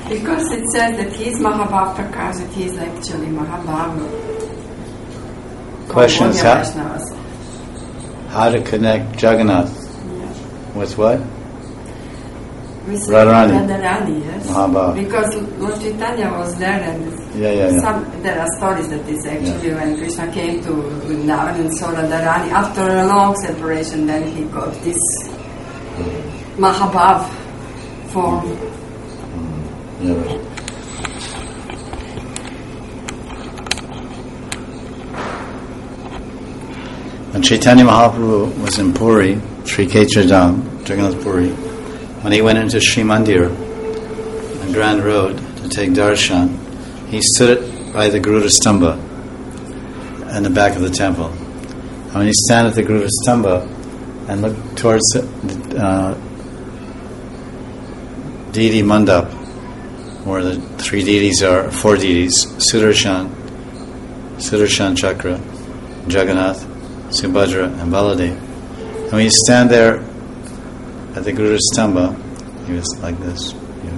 Because it says that he is Mahabhav Prakash, that he is actually Mahabhav. Question is how to connect Jagannath with what? With Radharani. Radharani, yes. Mahabhav. Because Lord Chaitanya was there, and there are stories that is actually when Krishna came to Vrindavan and saw Radharani, after a long separation, then he got this Mahabhav form. When Chaitanya Mahaprabhu was in Puri, Sri Kshetradham, Jagannath Puri, when he went into Sri Mandir, on Grand Road, to take darshan, he stood by the Garuda Stamba in the back of the temple. And when you stand at the Garuda Stamba and look towards the deity mandap, where the three deities are, four deities, Sudarshan Chakra, Jagannath, Subhadra, and Baladev. And when you stand there at the Garuda Stamba, he was like this,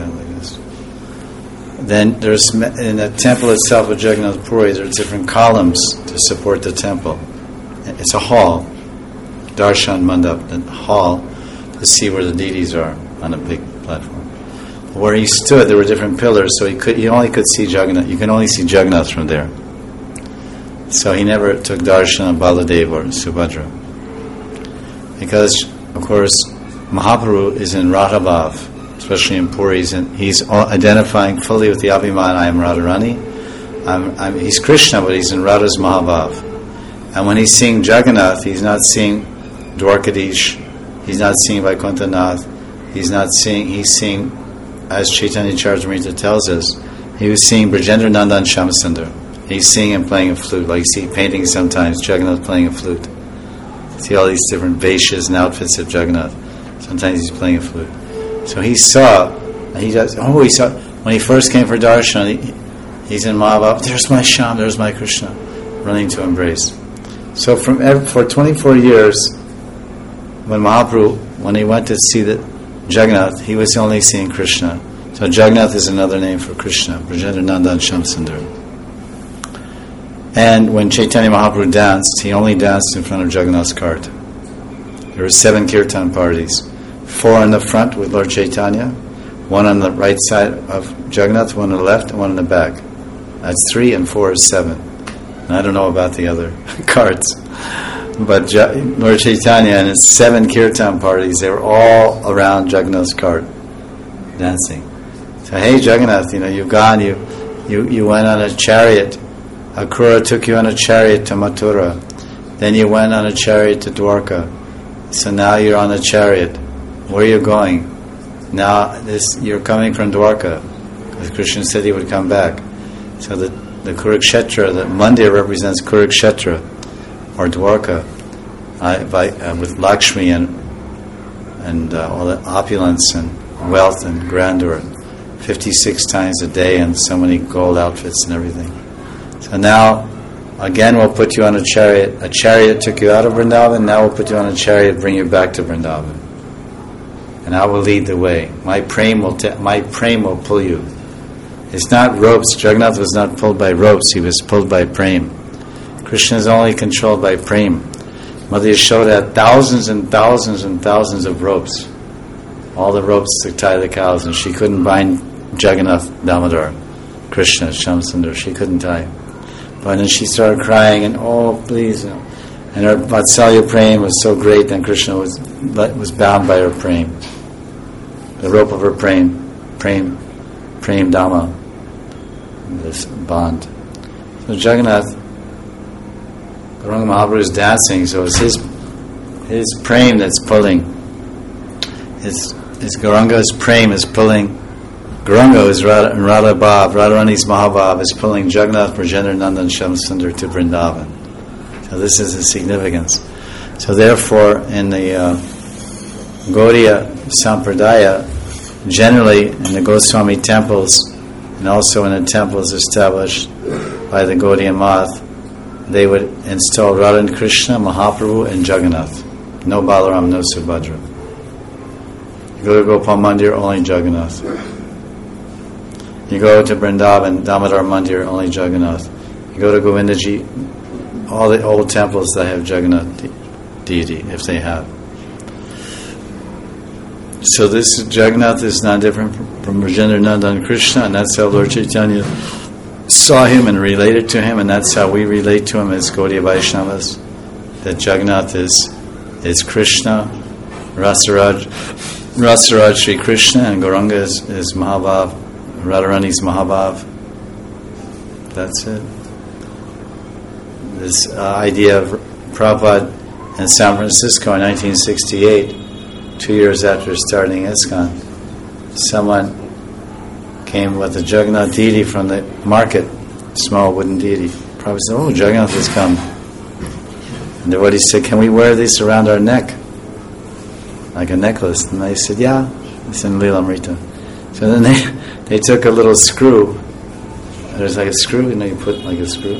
then there's, in the temple itself of Jagannath Puri, there are different columns to support the temple. It's a hall, Darshan Mandap, the hall to see where the deities are on a big platform. Where he stood, there were different pillars, so he only could see Jagannath. You can only see Jagannath from there. So he never took darshan of Baladev or Subhadra. Because, of course, Mahaprabhu is in Radhabhav, especially in Puri. He's identifying fully with the Abhiman, I am Radharani. He's Krishna, but he's in Radha's Mahabhav. And when he's seeing Jagannath, he's not seeing Dwarkadish, he's not seeing Vaikuntanath, he's seeing, as Chaitanya Charitamrita tells us, he was seeing Brajendra Nandan Shyamasundar. He's seeing him playing a flute, like you see paintings sometimes, Jagannath playing a flute. You see all these different veshas and outfits of Jagannath. Sometimes he's playing a flute. So he saw, when he first came for darshan, he's in Mahabhav, there's my Shyam, there's my Krishna, running to embrace. So for 24 years, when he went to see the Jagannath, he was only seeing Krishna. So Jagannath is another name for Krishna, Brajendra Nandan Shyamasundar. And when Chaitanya Mahaprabhu danced, he only danced in front of Jagannath's cart. There were 7 kirtan parties. 4 in the front with Lord Chaitanya, 1 on the right side of Jagannath, 1 on the left, and 1 in the back. That's 3 and 4 is 7. And I don't know about the other carts. But Lord Chaitanya and his 7 kirtan parties, they were all around Jagannath's cart, dancing. So, hey Jagannath, you've gone, you went on a chariot. Akrura took you on a chariot to Mathura. Then you went on a chariot to Dwarka. So now you're on a chariot. Where are you going? Now you're coming from Dwarka, because Krishna said he would come back. So the Kurukshetra, the Mandir represents Kurukshetra, or Dwarka, with Lakshmi and all the opulence and wealth and grandeur, 56 times a day and so many gold outfits and everything. So now, again, we'll put you on a chariot. A chariot took you out of Vrindavan, now we'll put you on a chariot, bring you back to Vrindavan. And I will lead the way. My prem will pull you. It's not ropes. Jagannath was not pulled by ropes, he was pulled by prem. Krishna is only controlled by prem. Mother Yashoda had thousands and thousands and thousands of ropes. All the ropes to tie the cows, and she couldn't bind Jagannath Damodar, Krishna, Shyamasundar. She couldn't tie. But then she started crying, and please. And her Vatsalya prem was so great, then Krishna was bound by her prem. The rope of her prem Dhamma, this bond. So Jagannath, Gauranga Mahaprabhu is dancing, so it's his prem that's pulling. His Gauranga's prem is pulling. Gauranga is Radhabhav, Radharani's Mahabhav is pulling Jagannath, Brajendra Nandan Shyamasundar to Vrindavan. So this is the significance. So therefore, in the Gaudiya Sampradaya, generally in the Goswami temples, and also in the temples established by the Gaudiya Math, they would install Radha and Krishna, Mahaprabhu, and Jagannath. No Balaram, no Subhadra. You go to Gopal Mandir, only Jagannath. You go to Vrindavan, Damodar Mandir, only Jagannath. You go to Govindaji, all the old temples that have Jagannath deity, if they have. So this Jagannath is not different from Rajendra Nandan Krishna, and that's how Lord Chaitanya saw him and related to him, and that's how we relate to him as Gaudiya Vaishnavas. That Jagannath is Krishna, Rasaraj Sri Krishna, and Gauranga is Mahabhav, Radharani's Mahabhav. That's it. This idea of Prabhupada in San Francisco in 1968, 2 years after starting ISKCON, someone came with a Jagannath deity from the market, small wooden deity. Prabhupada said, "Oh, Jagannath has come." And the devotee said, "Can we wear this around our neck? Like a necklace?" And they said, "Yeah." It's in Lilamrita. So then they took a little screw. There's like a screw, you put like a screw.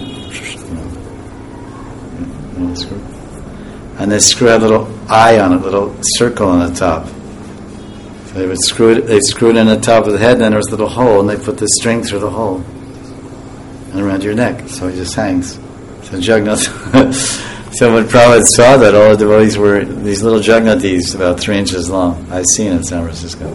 Screw. And they screw a little eye on it, a little circle on the top. So they screw it in the top of the head, and then there was a little hole, and they put the string through the hole and around your neck, so it just hangs. So Jagannath. So when Prabhupada saw that, all the devotees were these little Jagannathis about 3 inches long. I've seen in San Francisco.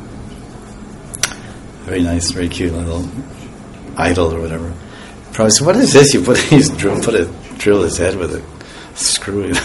Very nice, very cute little idol or whatever. Prabhupada said, "What is this? You drill his head with a screw,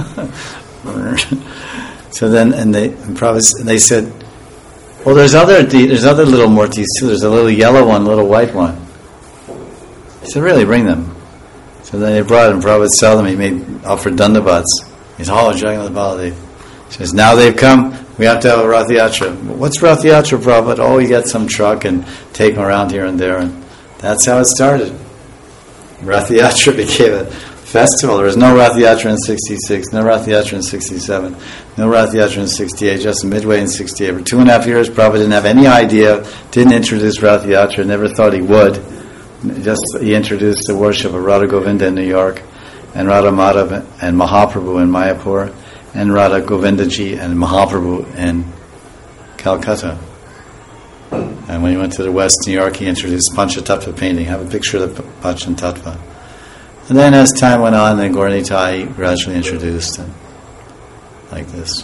So then, and they said, "Well, there's other little murtis too. There's a little yellow one, a little white one." He said, "Really, bring them." So then they brought him. Prabhupada saw them. He offered dandavats. He said, "Oh, Jagannath Baladev." He says, "Now they've come. We have to have a Rath Yatra." "What's Rath Yatra, Prabhupada?" "Oh, you get some truck and take them around here and there." And that's how it started. Rath Yatra became a festival. There was no Rath Yatra in 66, no Rath Yatra in 67, no Rath Yatra in 68, just midway in 68. For 2.5 years, Prabhupada didn't have any idea, didn't introduce Rath Yatra, never thought he would. He introduced the worship of Radha Govinda in New York, and Radha Madhav and Mahaprabhu in Mayapur, and Radha Govindaji and Mahaprabhu in Calcutta. And when he went to the West New York, he introduced Panchatattva painting. Have a picture of the Panchatattva. And then as time went on, then Gaura-Nitai gradually introduced it like this.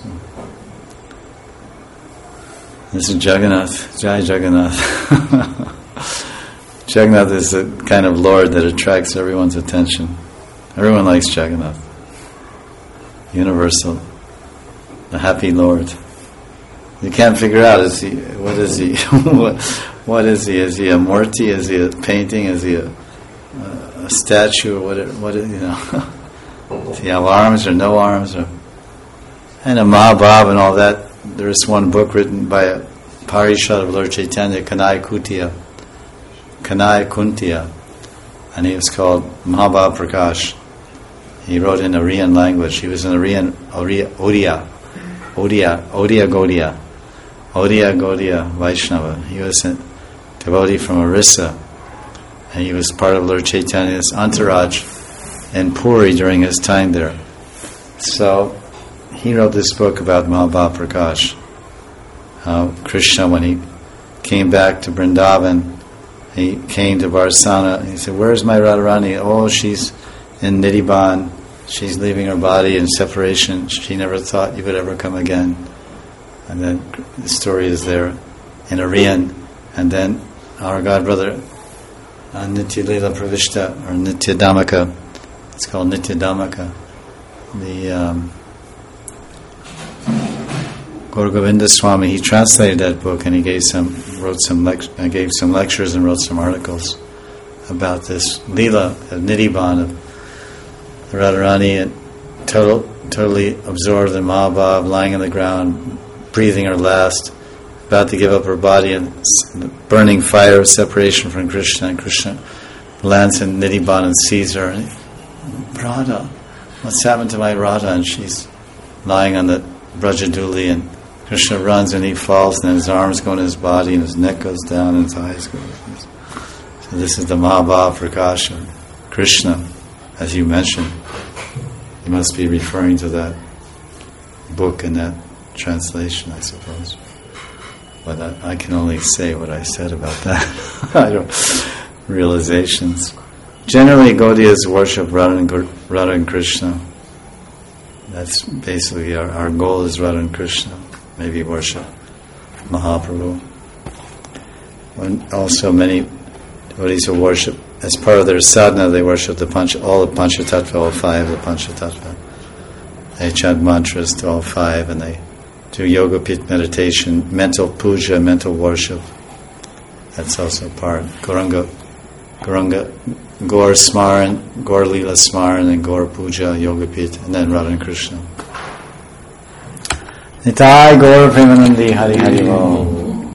This is Jagannath. Jai Jagannath. Jagannath is the kind of Lord that attracts everyone's attention. Everyone likes Jagannath. Universal. The happy Lord. You can't figure out, what is he? What is he? Is he a murti? Is he a painting? Is he a statue? What is, Does he have arms or no arms? And a Mahabhav and all that. There is one book written by a Parishad of Lord Chaitanya, Kanai Kuntiya, and he was called Mahabhav Prakash. He wrote in Aryan language. He was an Odia Gaudiya Vaishnava. He was a devotee from Orissa, and he was part of Lord Chaitanya's entourage in Puri during his time there. So he wrote this book about Mahabhav Prakash. How Krishna, when he came back to Vrindavan, he came to Varsana, and he said, "Where's my Radharani?" "Oh, she's in Nidhiban. She's leaving her body in separation. She never thought you would ever come again." And then the story is there in Aryan. And then our godbrother, Nitya Leela Pravishta, or Nitya Dhammaka, it's called Nitya Dhammaka, the Gaura Govinda Swami, he translated that book, and he gave some lectures and wrote some articles about this Leela of Nidhiban, of the Radharani, and totally absorbed in Mahabhav, lying on the ground, breathing her last, about to give up her body, and the burning fire of separation from Krishna. And Krishna lands in Nidhiban and sees her. And Radha, what's happened to my Radha? And she's lying on the Brajaduli, and Krishna runs and he falls, and his arms go in his body, and his neck goes down, and his eyes go. So this is the Mahabhav Prakash of Krishna, as you mentioned. You must be referring to that book and that translation, I suppose. But I can only say what I said about that. I don't realizations. Generally, Gaudiyas worship Radha and Krishna. That's basically our goal is Radha and Krishna. Maybe worship Mahaprabhu. And also many devotees who worship, as part of their sadhana, they worship all the Panchatattva, all five of the Panchatattva. They chant mantras to all five, and they do yoga pit meditation, mental puja, mental worship. That's also part. Gaur Smaran, Gaur Leela Smaran, and Gaur Puja, Yoga Pit, and then Radha and Krishna. Nitai Gaur Premanandi Hari Hari Om.